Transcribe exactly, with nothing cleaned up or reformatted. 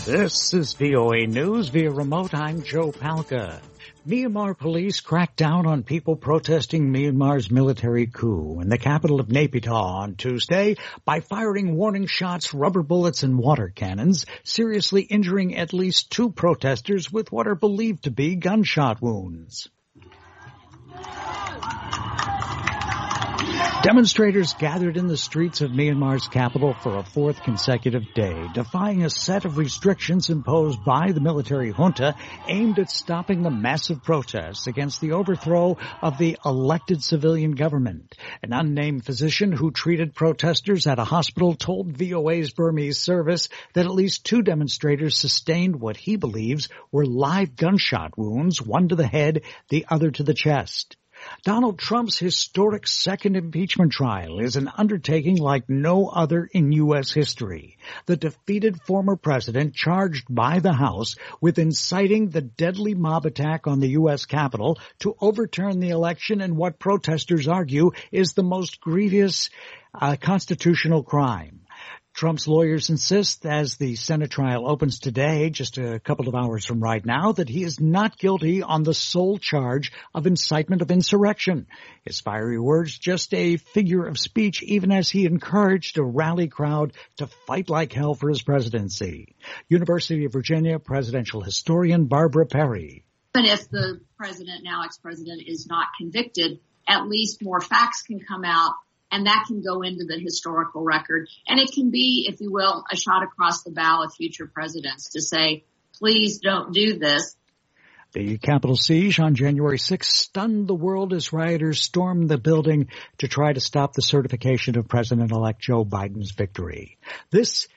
This is V O A News via remote. I'm Joe Palca. Myanmar police cracked down on people protesting Myanmar's military coup in the capital of Naypyidaw on Tuesday by firing warning shots, rubber bullets, and water cannons, seriously injuring at least two protesters with what are believed to be gunshot wounds. Demonstrators gathered in the streets of Myanmar's capital for a fourth consecutive day, defying a set of restrictions imposed by the military junta aimed at stopping the massive protests against the overthrow of the elected civilian government. An unnamed physician who treated protesters at a hospital told V O A's Burmese service that at least two demonstrators sustained what he believes were live gunshot wounds, one to the head, the other to the chest. Donald Trump's historic second impeachment trial is an undertaking like no other in U S history. The defeated former president charged by the House with inciting the deadly mob attack on the U S Capitol to overturn the election in what protesters argue is the most grievous uh, constitutional crime. Trump's lawyers insist, as the Senate trial opens today, just a couple of hours from right now, that he is not guilty on the sole charge of incitement of insurrection. His fiery words just a figure of speech, even as he encouraged a rally crowd to fight like hell for his presidency. University of Virginia presidential historian Barbara Perry. But if the president, now ex-president, is not convicted, at least more facts can come out. And that can go into the historical record. And it can be, if you will, a shot across the bow of future presidents to say, please don't do this. The Capitol siege on January sixth stunned the world as rioters stormed the building to try to stop the certification of President-elect Joe Biden's victory. This